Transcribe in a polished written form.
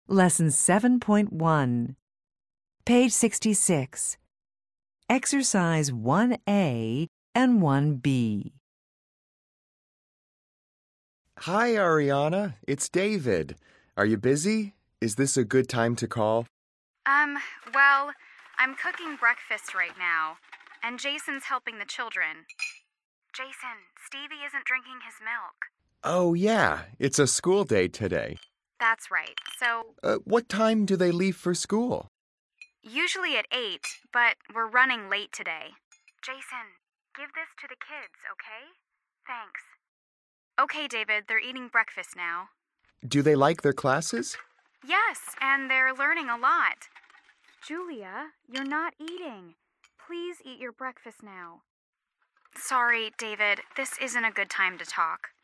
Lesson 7.1, page 66. Exercise 1A and 1B. Hi, Ariana. It's David. Are you busy? Is this a good time to call? Well, I'm cooking breakfast right now, and Jason's helping the children. Jason, Stevie isn't drinking his milk. Oh, yeah. It's a school day today. That's right. So, What time do they leave for school? usually at 8, but we're running late today. Jason, give this to the kids, okay? Thanks. Okay, David, they're eating breakfast now. Do they like their classes? Yes, and they're learning a lot. Julia, you're not eating. Please eat your breakfast now. Sorry, David, this isn't a good time to talk.